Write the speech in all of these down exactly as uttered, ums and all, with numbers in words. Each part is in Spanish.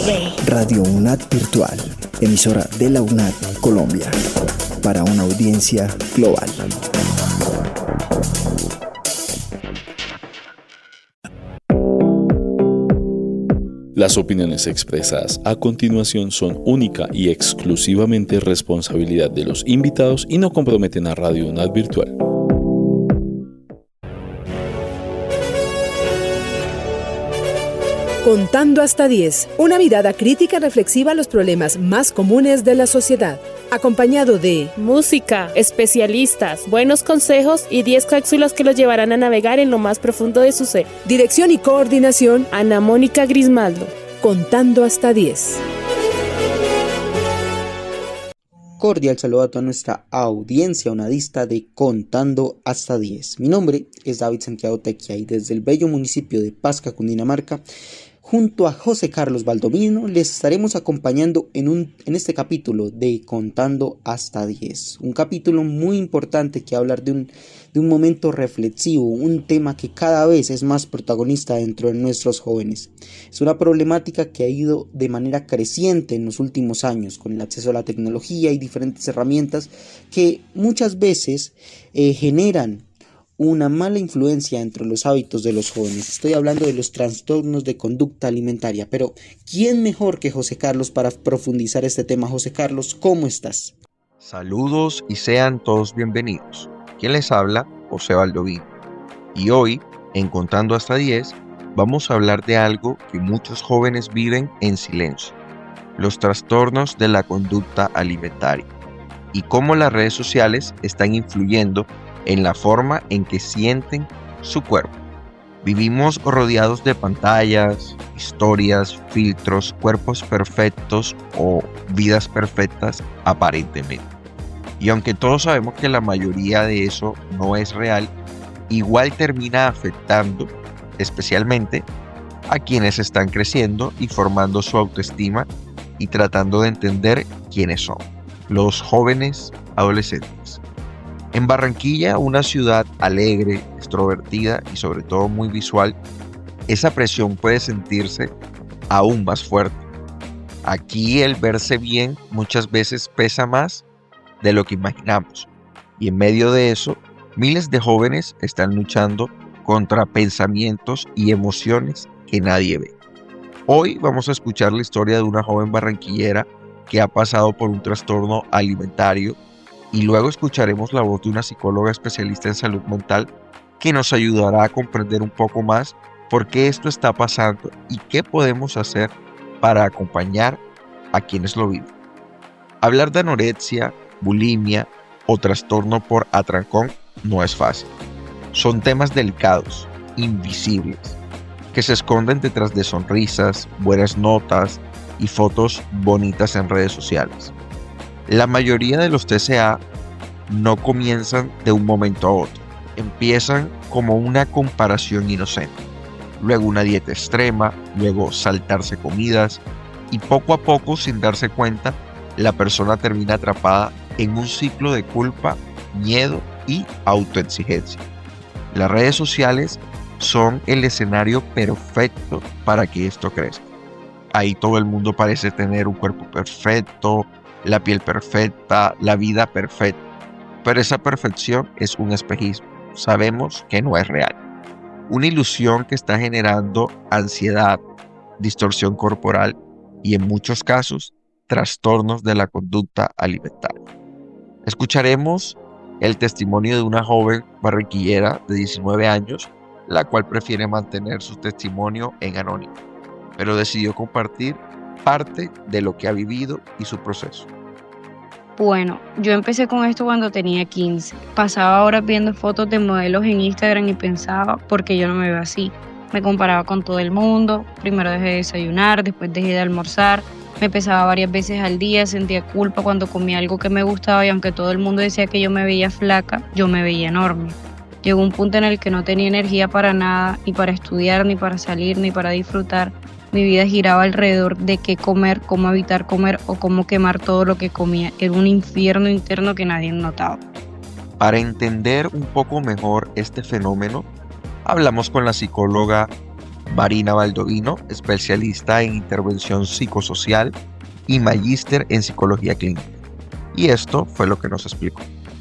Radio UNAD Virtual, emisora de la UNAD Colombia, para una audiencia global. Las opiniones expresadas a continuación son única y exclusivamente responsabilidad de los invitados y no comprometen a Radio UNAD Virtual. Contando hasta diez, una mirada crítica reflexiva a los problemas más comunes de la sociedad, acompañado de música, especialistas, buenos consejos y diez cápsulas que los llevarán a navegar en lo más profundo de su ser. Dirección y coordinación, Ana Mónica Grismaldo. Contando hasta diez. Cordial saludo a toda nuestra audiencia unadista de Contando hasta diez. Mi nombre es David Santiago Tequia y desde el bello municipio de Pasca, Cundinamarca, junto a José Carlos Valdomino, les estaremos acompañando en, un, en este capítulo de Contando hasta diez. Un capítulo muy importante que hablar de un, de un momento reflexivo, un tema que cada vez es más protagonista dentro de nuestros jóvenes. Es una problemática que ha ido de manera creciente en los últimos años, con el acceso a la tecnología y diferentes herramientas que muchas veces eh, generan una mala influencia entre los hábitos de los jóvenes. Estoy hablando de los trastornos de conducta alimentaria, pero ¿quién mejor que José Carlos para profundizar este tema? José Carlos, ¿cómo estás? Saludos y sean todos bienvenidos. Quien les habla, José Valdomino. Y hoy, en Contando hasta diez, vamos a hablar de algo que muchos jóvenes viven en silencio: los trastornos de la conducta alimentaria y cómo las redes sociales están influyendo en la forma en que sienten su cuerpo. Vivimos rodeados de pantallas, historias, filtros, cuerpos perfectos o vidas perfectas aparentemente. Y aunque todos sabemos que la mayoría de eso no es real, igual termina afectando especialmente a quienes están creciendo y formando su autoestima y tratando de entender quiénes son, los jóvenes adolescentes. En Barranquilla, una ciudad alegre, extrovertida y sobre todo muy visual, esa presión puede sentirse aún más fuerte. Aquí el verse bien muchas veces pesa más de lo que imaginamos, y en medio de eso, miles de jóvenes están luchando contra pensamientos y emociones que nadie ve. Hoy vamos a escuchar la historia de una joven barranquillera que ha pasado por un trastorno alimentario, y luego escucharemos la voz de una psicóloga especialista en salud mental que nos ayudará a comprender un poco más por qué esto está pasando y qué podemos hacer para acompañar a quienes lo viven. Hablar de anorexia, bulimia o trastorno por atrancón no es fácil. Son temas delicados, invisibles, que se esconden detrás de sonrisas, buenas notas y fotos bonitas en redes sociales. La mayoría de los T C A no comienzan de un momento a otro. Empiezan como una comparación inocente, luego una dieta extrema, luego saltarse comidas y poco a poco, sin darse cuenta, la persona termina atrapada en un ciclo de culpa, miedo y autoexigencia. Las redes sociales son el escenario perfecto para que esto crezca. Ahí todo el mundo parece tener un cuerpo perfecto, la piel perfecta, la vida perfecta. Pero esa perfección es un espejismo. Sabemos que no es real. Una ilusión que está generando ansiedad, distorsión corporal y en muchos casos trastornos de la conducta alimentaria. Escucharemos el testimonio de una joven barranquillera de diecinueve años, la cual prefiere mantener su testimonio en anónimo, pero decidió compartir parte de lo que ha vivido y su proceso. Bueno, yo empecé con esto cuando tenía quince. Pasaba horas viendo fotos de modelos en Instagram y pensaba, ¿por qué yo no me veo así? Me comparaba con todo el mundo. Primero dejé de desayunar, después dejé de almorzar. Me pesaba varias veces al día, sentía culpa cuando comía algo que me gustaba y aunque todo el mundo decía que yo me veía flaca, yo me veía enorme. Llegó un punto en el que no tenía energía para nada, ni para estudiar, ni para salir, ni para disfrutar. Mi vida giraba alrededor de qué comer, cómo evitar comer o cómo quemar todo lo que comía. Era un infierno interno que nadie notaba. Para entender un poco mejor este fenómeno, hablamos con la psicóloga Marina Baldovino, especialista en intervención psicosocial y magíster en psicología clínica. Y esto fue lo que nos explicó.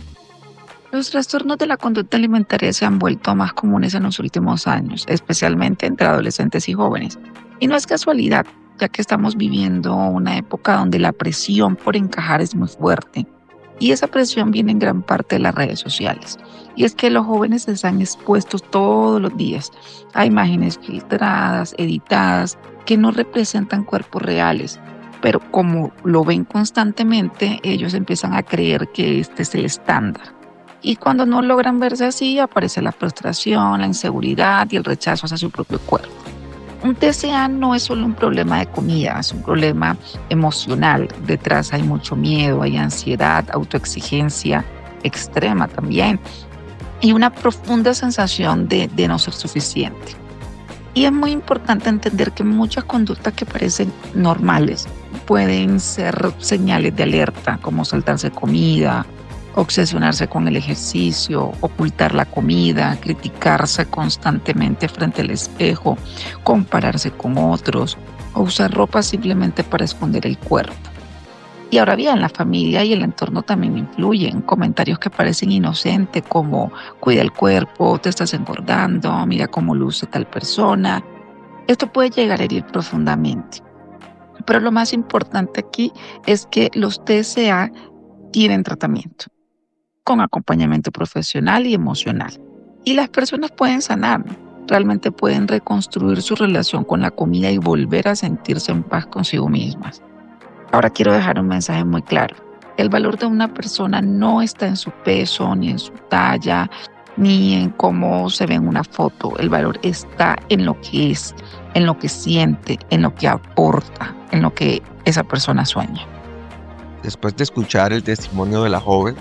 Los trastornos de la conducta alimentaria se han vuelto más comunes en los últimos años, especialmente entre adolescentes y jóvenes. Y no es casualidad, ya que estamos viviendo una época donde la presión por encajar es muy fuerte. Y esa presión viene en gran parte de las redes sociales. Y es que los jóvenes están expuestos todos los días a imágenes filtradas, editadas, que no representan cuerpos reales. Pero como lo ven constantemente, ellos empiezan a creer que este es el estándar. Y cuando no logran verse así, aparece la frustración, la inseguridad y el rechazo hacia su propio cuerpo. Un T C A no es solo un problema de comida, es un problema emocional. Detrás hay mucho miedo, hay ansiedad, autoexigencia extrema también y una profunda sensación de, de no ser suficiente. Y es muy importante entender que muchas conductas que parecen normales pueden ser señales de alerta, como saltarse comida, obsesionarse con el ejercicio, ocultar la comida, criticarse constantemente frente al espejo, compararse con otros o usar ropa simplemente para esconder el cuerpo. Y ahora bien, la familia y el entorno también influyen. Comentarios que parecen inocentes como cuida el cuerpo, te estás engordando, mira cómo luce tal persona. Esto puede llegar a herir profundamente. Pero lo más importante aquí es que los T C A tienen tratamiento, con acompañamiento profesional y emocional. Y las personas pueden sanar, realmente pueden reconstruir su relación con la comida y volver a sentirse en paz consigo mismas. Ahora quiero dejar un mensaje muy claro. El valor de una persona no está en su peso, ni en su talla, ni en cómo se ve en una foto. El valor está en lo que es, en lo que siente, en lo que aporta, en lo que esa persona sueña. Después de escuchar el testimonio de la joven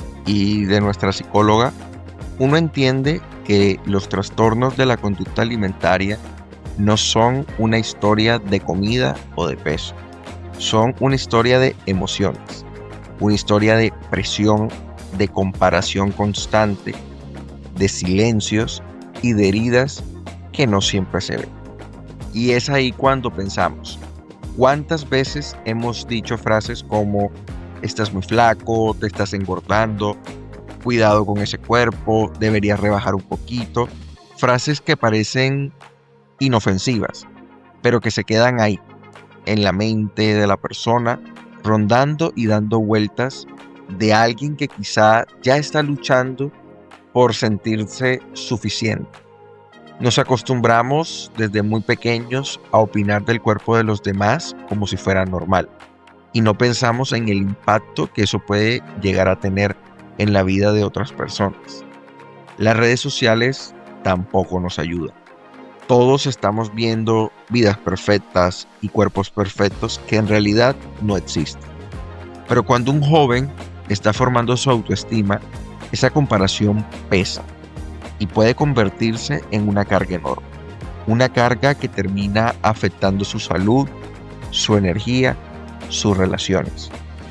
y de nuestra psicóloga, uno entiende que los trastornos de la conducta alimentaria no son una historia de comida o de peso, son una historia de emociones, una historia de presión, de comparación constante, de silencios y de heridas que no siempre se ven. Y es ahí cuando pensamos, ¿cuántas veces hemos dicho frases como estás muy flaco, te estás engordando, cuidado con ese cuerpo, deberías rebajar un poquito? Frases que parecen inofensivas, pero que se quedan ahí, en la mente de la persona, rondando y dando vueltas de alguien que quizá ya está luchando por sentirse suficiente. Nos acostumbramos desde muy pequeños a opinar del cuerpo de los demás como si fuera normal. Y no pensamos en el impacto que eso puede llegar a tener en la vida de otras personas. Las redes sociales tampoco nos ayudan. Todos estamos viendo vidas perfectas y cuerpos perfectos que en realidad no existen. Pero cuando un joven está formando su autoestima, esa comparación pesa y puede convertirse en una carga enorme. Una carga que termina afectando su salud, su energía, sus relaciones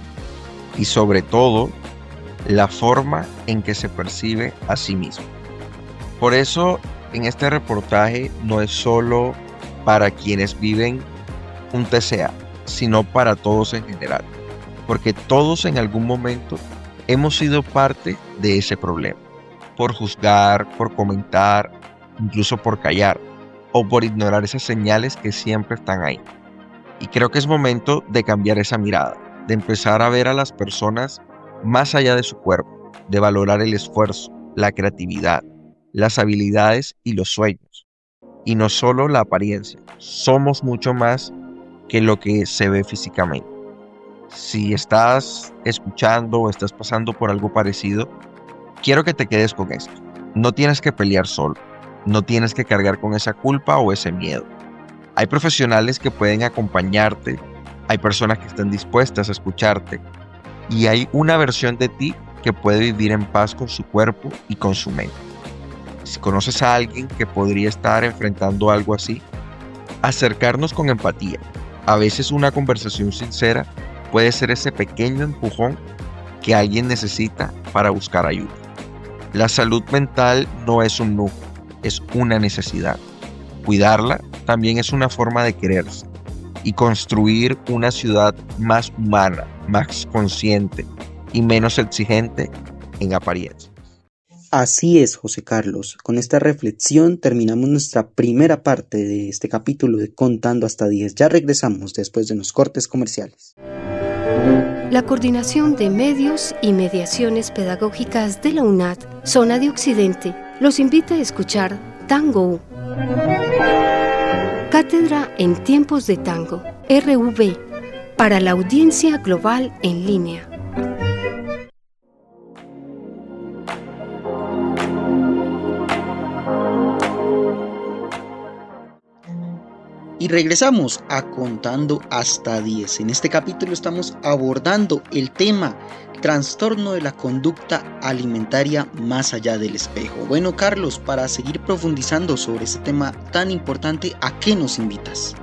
y sobre todo la forma en que se percibe a sí mismo. Por eso en este reportaje no es solo para quienes viven un T C A, sino para todos en general, porque todos en algún momento hemos sido parte de ese problema, por juzgar, por comentar, incluso por callar o por ignorar esas señales que siempre están ahí. Y creo que es momento de cambiar esa mirada, de empezar a ver a las personas más allá de su cuerpo, de valorar el esfuerzo, la creatividad, las habilidades y los sueños. Y no solo la apariencia, somos mucho más que lo que se ve físicamente. Si estás escuchando o estás pasando por algo parecido, quiero que te quedes con esto. No tienes que pelear solo, no tienes que cargar con esa culpa o ese miedo. Hay profesionales que pueden acompañarte, hay personas que están dispuestas a escucharte y hay una versión de ti que puede vivir en paz con su cuerpo y con su mente. Si conoces a alguien que podría estar enfrentando algo así, acercarnos con empatía. A veces una conversación sincera puede ser ese pequeño empujón que alguien necesita para buscar ayuda. La salud mental no es un lujo, es una necesidad. Cuidarla también es una forma de quererse y construir una ciudad más humana, más consciente y menos exigente en apariencia. Así es, José Carlos. Con esta reflexión terminamos nuestra primera parte de este capítulo de Contando hasta diez. Ya regresamos después de unos cortes comerciales. La Coordinación de Medios y Mediaciones Pedagógicas de la UNAD, Zona de Occidente, los invita a escuchar Tango. Cátedra en Tiempos de Tango, R V, para la audiencia global en línea. Y regresamos a Contando hasta diez. En este capítulo estamos abordando el tema trastorno de la conducta alimentaria más allá del espejo. Bueno, Carlos, para seguir profundizando sobre este tema tan importante, ¿a qué nos invitas?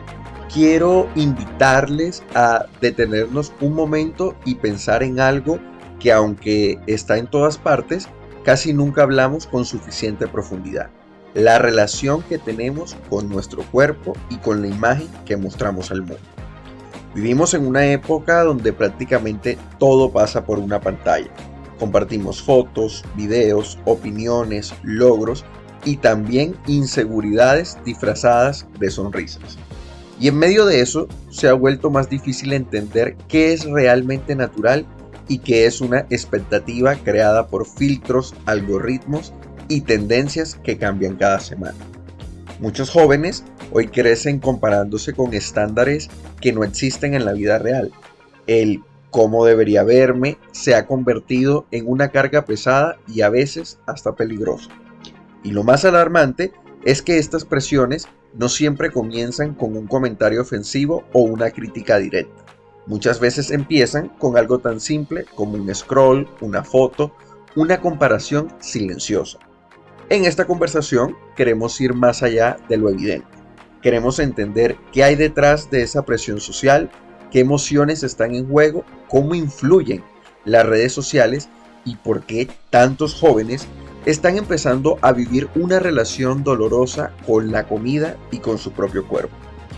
Quiero invitarles a detenernos un momento y pensar en algo que, aunque está en todas partes, casi nunca hablamos con suficiente profundidad. La relación que tenemos con nuestro cuerpo y con la imagen que mostramos al mundo. Vivimos en una época donde prácticamente todo pasa por una pantalla. Compartimos fotos, videos, opiniones, logros y también inseguridades disfrazadas de sonrisas. Y en medio de eso se ha vuelto más difícil entender qué es realmente natural y qué es una expectativa creada por filtros, algoritmos y tendencias que cambian cada semana. Muchos jóvenes hoy crecen comparándose con estándares que no existen en la vida real. El cómo debería verme se ha convertido en una carga pesada y a veces hasta peligrosa. Y lo más alarmante es que estas presiones no siempre comienzan con un comentario ofensivo o una crítica directa. Muchas veces empiezan con algo tan simple como un scroll, una foto, una comparación silenciosa. En esta conversación queremos ir más allá de lo evidente. Queremos entender qué hay detrás de esa presión social, qué emociones están en juego, cómo influyen las redes sociales y por qué tantos jóvenes están empezando a vivir una relación dolorosa con la comida y con su propio cuerpo.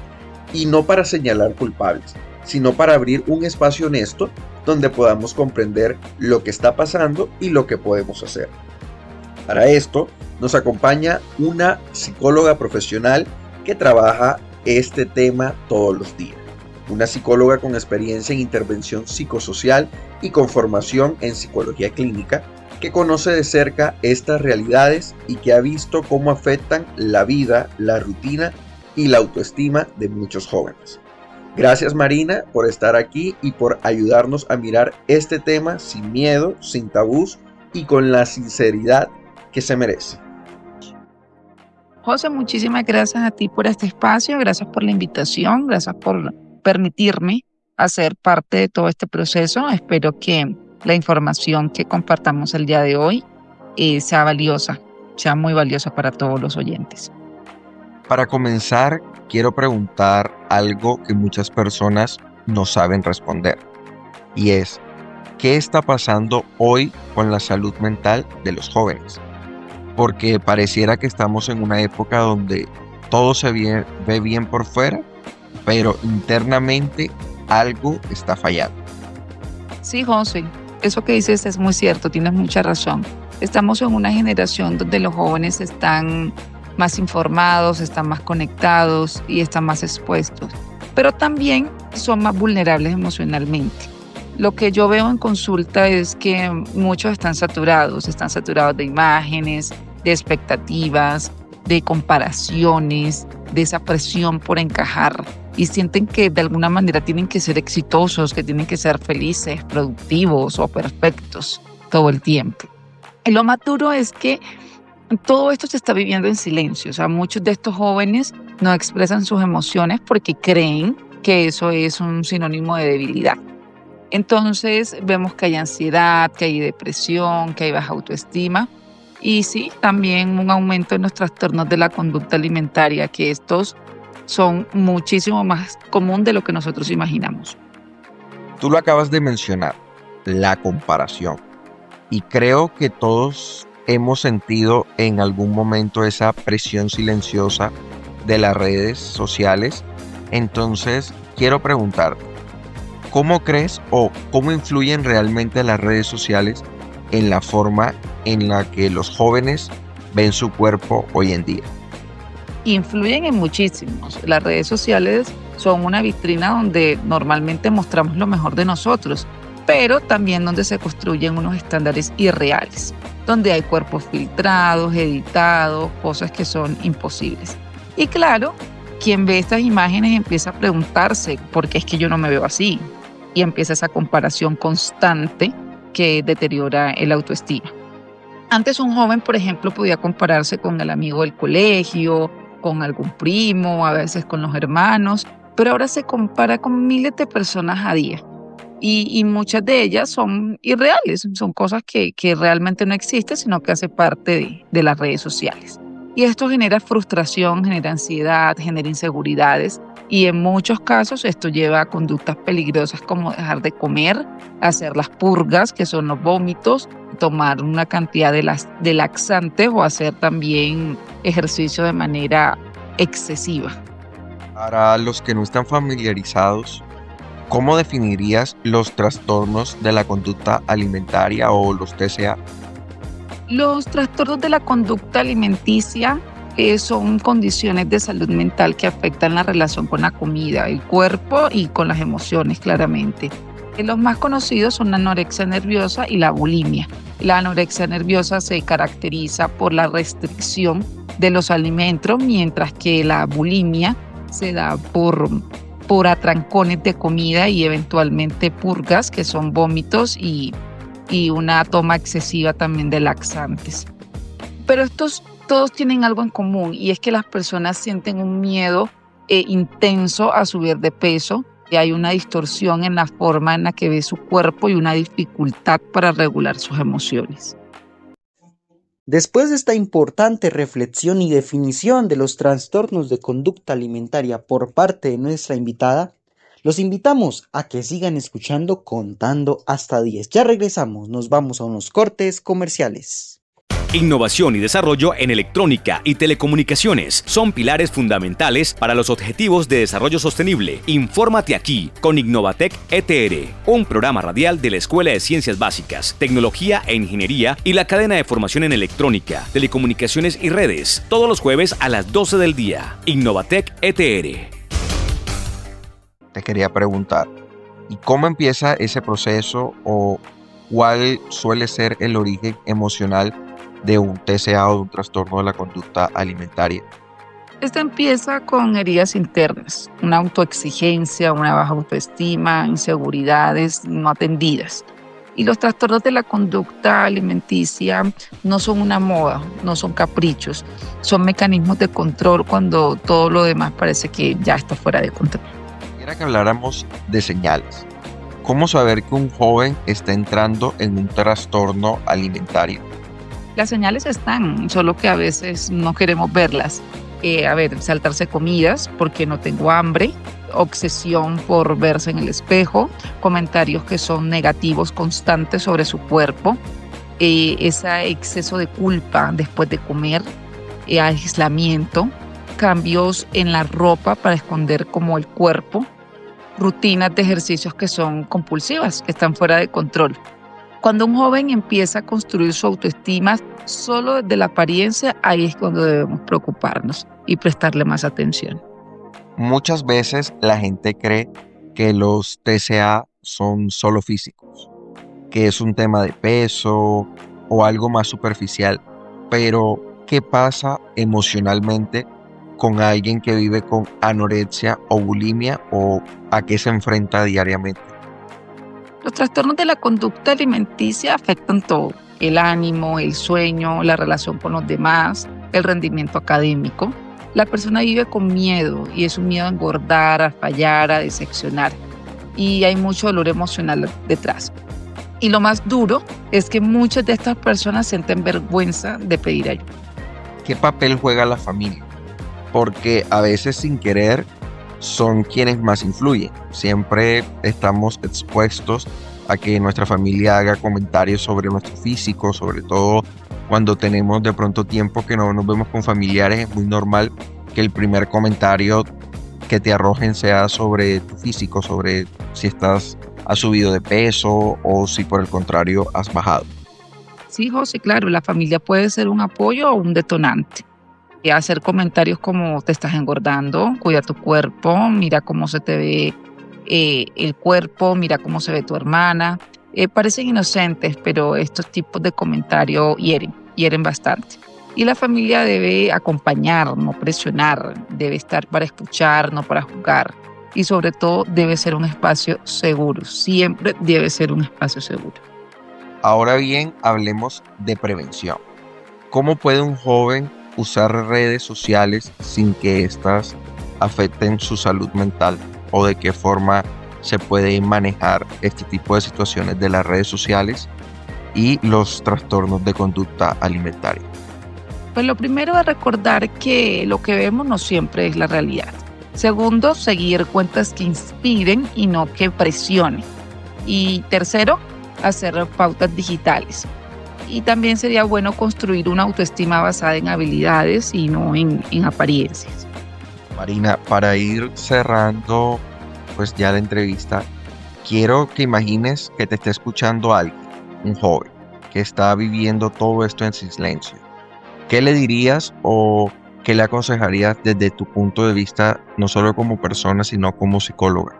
Y no para señalar culpables, sino para abrir un espacio honesto donde podamos comprender lo que está pasando y lo que podemos hacer. Para esto nos acompaña una psicóloga profesional que trabaja este tema todos los días. Una psicóloga con experiencia en intervención psicosocial y con formación en psicología clínica, que conoce de cerca estas realidades y que ha visto cómo afectan la vida, la rutina y la autoestima de muchos jóvenes. Gracias, Marina, por estar aquí y por ayudarnos a mirar este tema sin miedo, sin tabús y con la sinceridad que se merece. José, muchísimas gracias a ti por este espacio, gracias por la invitación, gracias por permitirme hacer parte de todo este proceso. Espero que la información que compartamos el día de hoy eh, sea valiosa, sea muy valiosa para todos los oyentes. Para comenzar, quiero preguntar algo que muchas personas no saben responder, y es, ¿qué está pasando hoy con la salud mental de los jóvenes? Porque pareciera que estamos en una época donde todo se ve, ve bien por fuera, pero internamente algo está fallando. Sí, José, eso que dices es muy cierto, tienes mucha razón. Estamos en una generación donde los jóvenes están más informados, están más conectados y están más expuestos, pero también son más vulnerables emocionalmente. Lo que yo veo en consulta es que muchos están saturados, están saturados de imágenes, de expectativas, de comparaciones, de esa presión por encajar y sienten que de alguna manera tienen que ser exitosos, que tienen que ser felices, productivos o perfectos todo el tiempo. Y lo más duro es que todo esto se está viviendo en silencio. O sea, muchos de estos jóvenes no expresan sus emociones porque creen que eso es un sinónimo de debilidad. Entonces vemos que hay ansiedad, que hay depresión, que hay baja autoestima y sí, también un aumento en los trastornos de la conducta alimentaria, que estos son muchísimo más común de lo que nosotros imaginamos. Tú lo acabas de mencionar, la comparación. Y creo que todos hemos sentido en algún momento esa presión silenciosa de las redes sociales. Entonces, quiero preguntar, ¿cómo crees o cómo influyen realmente las redes sociales en la forma en la que los jóvenes ven su cuerpo hoy en día? Influyen en muchísimos. Las redes sociales son una vitrina donde normalmente mostramos lo mejor de nosotros, pero también donde se construyen unos estándares irreales, donde hay cuerpos filtrados, editados, cosas que son imposibles. Y claro, quien ve estas imágenes empieza a preguntarse, ¿por qué es que yo no me veo así? Y empieza esa comparación constante que deteriora el autoestima. Antes un joven, por ejemplo, podía compararse con el amigo del colegio, con algún primo, a veces con los hermanos, pero ahora se compara con miles de personas a día. Y, y muchas de ellas son irreales, son cosas que, que realmente no existen, sino que hace parte de, de las redes sociales. Y esto genera frustración, genera ansiedad, genera inseguridades, y en muchos casos esto lleva a conductas peligrosas como dejar de comer, hacer las purgas, que son los vómitos, tomar una cantidad de, las, de laxantes o hacer también ejercicio de manera excesiva. Para los que no están familiarizados, ¿cómo definirías los trastornos de la conducta alimentaria o los T C A? Los trastornos de la conducta alimenticia eh, son condiciones de salud mental que afectan la relación con la comida, el cuerpo y con las emociones, claramente. Eh, los más conocidos son la anorexia nerviosa y la bulimia. La anorexia nerviosa se caracteriza por la restricción de los alimentos, mientras que la bulimia se da por, por atrancones de comida y eventualmente purgas, que son vómitos y, y una toma excesiva también de laxantes. Pero estos todos tienen algo en común, y es que las personas sienten un miedo eh, intenso a subir de peso, y hay una distorsión en la forma en la que ve su cuerpo y una dificultad para regular sus emociones. Después de esta importante reflexión y definición de los trastornos de conducta alimentaria por parte de nuestra invitada, los invitamos a que sigan escuchando Contando hasta diez. Ya regresamos, nos vamos a unos cortes comerciales. Innovación y desarrollo en electrónica y telecomunicaciones son pilares fundamentales para los objetivos de desarrollo sostenible. Infórmate aquí con Innovatec E T R, un programa radial de la Escuela de Ciencias Básicas, Tecnología e Ingeniería y la cadena de formación en electrónica, telecomunicaciones y redes, todos los jueves a las doce del día. Innovatec E T R. Te quería preguntar, ¿y cómo empieza ese proceso o cuál suele ser el origen emocional de un T C A o de un trastorno de la conducta alimentaria? Esta empieza con heridas internas, una autoexigencia, una baja autoestima, inseguridades no atendidas. Y los trastornos de la conducta alimenticia no son una moda, no son caprichos, son mecanismos de control cuando todo lo demás parece que ya está fuera de control. Quisiera que habláramos de señales. ¿Cómo saber que un joven está entrando en un trastorno alimentario? Las señales están, solo que a veces no queremos verlas. Eh, a ver, saltarse comidas porque no tengo hambre, obsesión por verse en el espejo, comentarios que son negativos constantes sobre su cuerpo, eh, ese exceso de culpa después de comer, eh, aislamiento, cambios en la ropa para esconder como el cuerpo, rutinas de ejercicios que son compulsivas, que están fuera de control. Cuando un joven empieza a construir su autoestima solo desde la apariencia, ahí es cuando debemos preocuparnos y prestarle más atención. Muchas veces la gente cree que los T C A son solo físicos, que es un tema de peso o algo más superficial, pero ¿qué pasa emocionalmente con alguien que vive con anorexia o bulimia o a qué se enfrenta diariamente? Los trastornos de la conducta alimenticia afectan todo: el ánimo, el sueño, la relación con los demás, el rendimiento académico. La persona vive con miedo, y es un miedo a engordar, a fallar, a decepcionar. Y hay mucho dolor emocional detrás. Y lo más duro es que muchas de estas personas sienten vergüenza de pedir ayuda. ¿Qué papel juega la familia? Porque a veces sin querer son quienes más influyen. Siempre estamos expuestos a que nuestra familia haga comentarios sobre nuestro físico, sobre todo cuando tenemos de pronto tiempo que no nos vemos con familiares. Es muy normal que el primer comentario que te arrojen sea sobre tu físico, sobre si estás, has subido de peso o si por el contrario has bajado. Sí, José, claro, la familia puede ser un apoyo o un detonante. Y hacer comentarios como te estás engordando, cuida tu cuerpo, mira cómo se te ve eh, el cuerpo, mira cómo se ve tu hermana. Eh, parecen inocentes, pero estos tipos de comentarios hieren, hieren bastante. Y la familia debe acompañar, no presionar, debe estar para escuchar, no para juzgar. Y sobre todo debe ser un espacio seguro, siempre debe ser un espacio seguro. Ahora bien, hablemos de prevención. ¿Cómo puede un joven usar redes sociales sin que éstas afecten su salud mental? ¿O de qué forma se puede manejar este tipo de situaciones de las redes sociales y los trastornos de conducta alimentaria? Pues lo primero es recordar que lo que vemos no siempre es la realidad. Segundo, seguir cuentas que inspiren y no que presionen. Y tercero, hacer pautas digitales. Y también sería bueno construir una autoestima basada en habilidades y no en, en apariencias. Marina, para ir cerrando pues ya la entrevista, quiero que imagines que te está escuchando alguien, un joven, que está viviendo todo esto en silencio. ¿Qué le dirías o qué le aconsejarías desde tu punto de vista, no solo como persona, sino como psicóloga?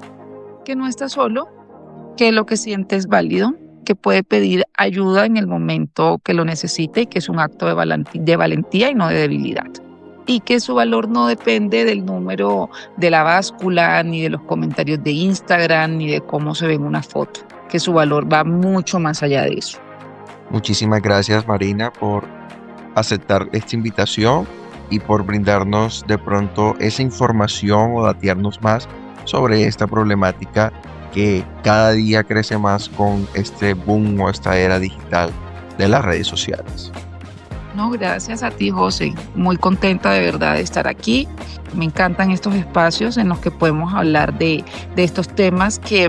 Que no está solo, que lo que siente es válido, que puede pedir ayuda en el momento que lo necesite y que es un acto de valentía, de valentía y no de debilidad. Y que su valor no depende del número de la báscula, ni de los comentarios de Instagram, ni de cómo se ve en una foto. Que su valor va mucho más allá de eso. Muchísimas gracias, Marina, por aceptar esta invitación y por brindarnos de pronto esa información o datearnos más sobre esta problemática que cada día crece más con este boom o esta era digital de las redes sociales. No, gracias a ti, José. Muy contenta de verdad de estar aquí. Me encantan estos espacios en los que podemos hablar de, de estos temas que,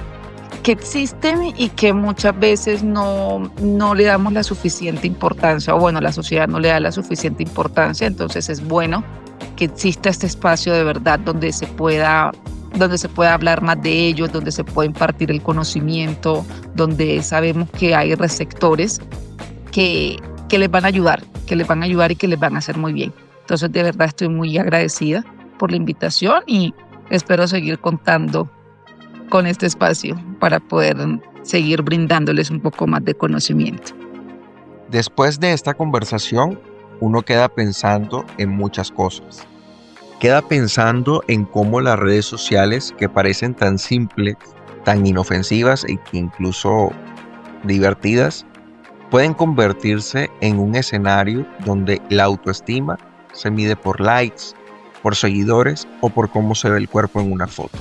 que existen y que muchas veces no, no le damos la suficiente importancia, o bueno, la sociedad no le da la suficiente importancia. Entonces es bueno que exista este espacio de verdad donde se pueda donde se pueda hablar más de ellos, donde se puede impartir el conocimiento, donde sabemos que hay receptores que, que les van a ayudar, que les van a ayudar y que les van a hacer muy bien. Entonces, de verdad estoy muy agradecida por la invitación y espero seguir contando con este espacio para poder seguir brindándoles un poco más de conocimiento. Después de esta conversación, uno queda pensando en muchas cosas. Queda pensando en cómo las redes sociales, que parecen tan simples, tan inofensivas e incluso divertidas, pueden convertirse en un escenario donde la autoestima se mide por likes, por seguidores o por cómo se ve el cuerpo en una foto.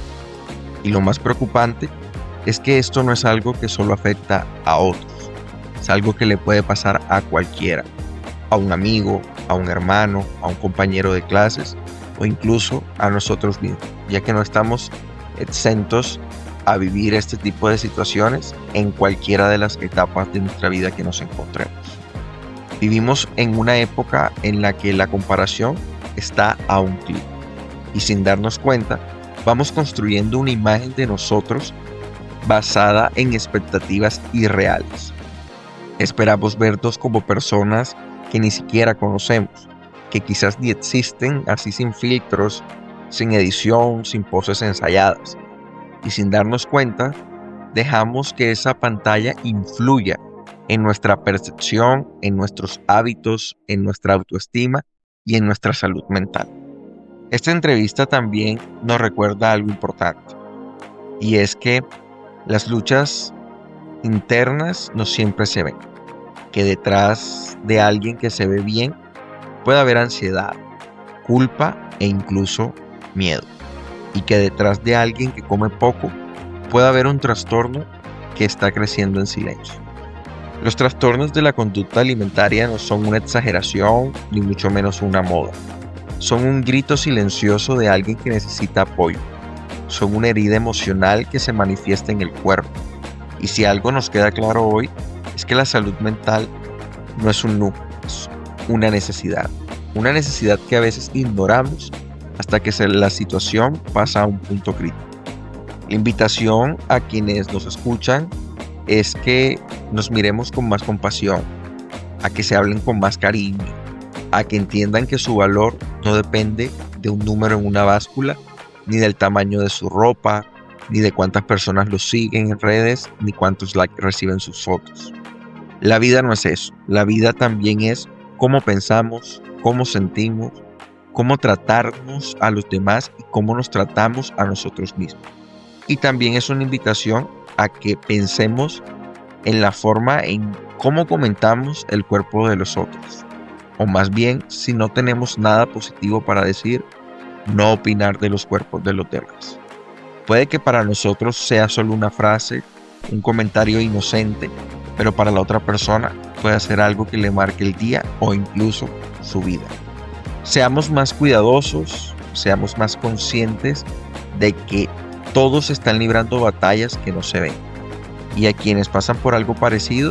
Y lo más preocupante es que esto no es algo que solo afecta a otros, es algo que le puede pasar a cualquiera, a un amigo, a un hermano, a un compañero de clases, o incluso a nosotros mismos, ya que no estamos exentos a vivir este tipo de situaciones en cualquiera de las etapas de nuestra vida que nos encontremos. Vivimos en una época en la que la comparación está a un clic y sin darnos cuenta vamos construyendo una imagen de nosotros basada en expectativas irreales. Esperamos vernos como personas que ni siquiera conocemos, que quizás ni existen, así sin filtros, sin edición, sin poses ensayadas. Y sin darnos cuenta, dejamos que esa pantalla influya en nuestra percepción, en nuestros hábitos, en nuestra autoestima y en nuestra salud mental. Esta entrevista también nos recuerda algo importante, y es que las luchas internas no siempre se ven, que detrás de alguien que se ve bien puede haber ansiedad, culpa e incluso miedo. Y que detrás de alguien que come poco puede haber un trastorno que está creciendo en silencio. Los trastornos de la conducta alimentaria no son una exageración ni mucho menos una moda. Son un grito silencioso de alguien que necesita apoyo. Son una herida emocional que se manifiesta en el cuerpo. Y si algo nos queda claro hoy es que la salud mental no es un lujo, es una necesidad. una necesidad que a veces ignoramos hasta que se- la situación pasa a un punto crítico. La invitación a quienes nos escuchan es que nos miremos con más compasión, a que se hablen con más cariño, a que entiendan que su valor no depende de un número en una báscula, ni del tamaño de su ropa, ni de cuántas personas lo siguen en redes, ni cuántos likes reciben sus fotos. La vida no es eso. La vida también es cómo pensamos, cómo sentimos, cómo tratarnos a los demás y cómo nos tratamos a nosotros mismos. Y también es una invitación a que pensemos en la forma en cómo comentamos el cuerpo de los otros. O más bien, si no tenemos nada positivo para decir, no opinar de los cuerpos de los demás. Puede que para nosotros sea solo una frase, un comentario inocente, pero para la otra persona puede ser algo que le marque el día o incluso su vida. Seamos más cuidadosos, seamos más conscientes de que todos están librando batallas que no se ven. Y a quienes pasan por algo parecido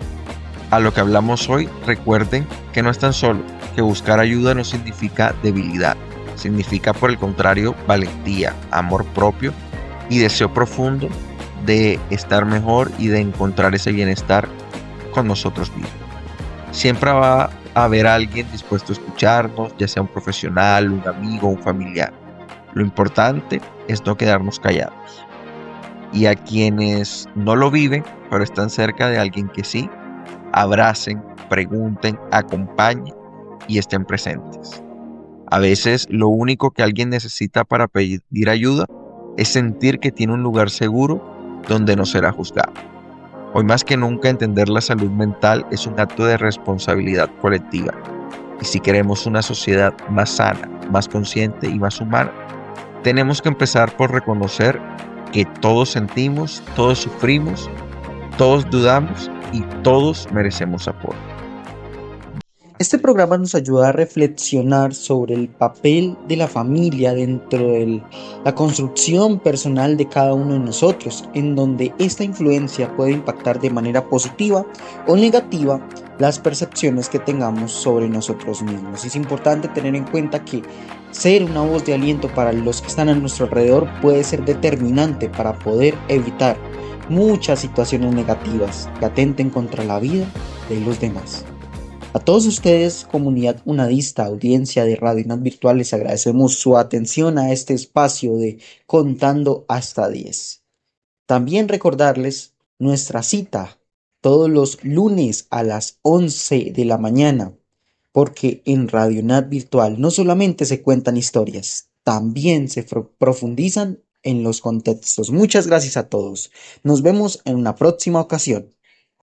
a lo que hablamos hoy, recuerden que no están solos, que buscar ayuda no significa debilidad, significa por el contrario valentía, amor propio y deseo profundo de estar mejor y de encontrar ese bienestar con nosotros mismos. Siempre va a haber alguien dispuesto a escucharnos, ya sea un profesional, un amigo, un familiar. Lo importante es no quedarnos callados. Y a quienes no lo viven, pero están cerca de alguien que sí, abracen, pregunten, acompañen y estén presentes. A veces lo único que alguien necesita para pedir ayuda es sentir que tiene un lugar seguro donde no será juzgado. Hoy más que nunca entender la salud mental es un acto de responsabilidad colectiva. Y si queremos una sociedad más sana, más consciente y más humana, tenemos que empezar por reconocer que todos sentimos, todos sufrimos, todos dudamos y todos merecemos apoyo. Este programa nos ayuda a reflexionar sobre el papel de la familia dentro de la construcción personal de cada uno de nosotros, en donde esta influencia puede impactar de manera positiva o negativa las percepciones que tengamos sobre nosotros mismos. Es importante tener en cuenta que ser una voz de aliento para los que están a nuestro alrededor puede ser determinante para poder evitar muchas situaciones negativas que atenten contra la vida de los demás. A todos ustedes, comunidad unadista, audiencia de Radio UNAD Virtual, les agradecemos su atención a este espacio de Contando hasta diez. También recordarles nuestra cita todos los lunes a las once de la mañana, porque en Radio UNAD Virtual no solamente se cuentan historias, también se profundizan en los contextos. Muchas gracias a todos. Nos vemos en una próxima ocasión.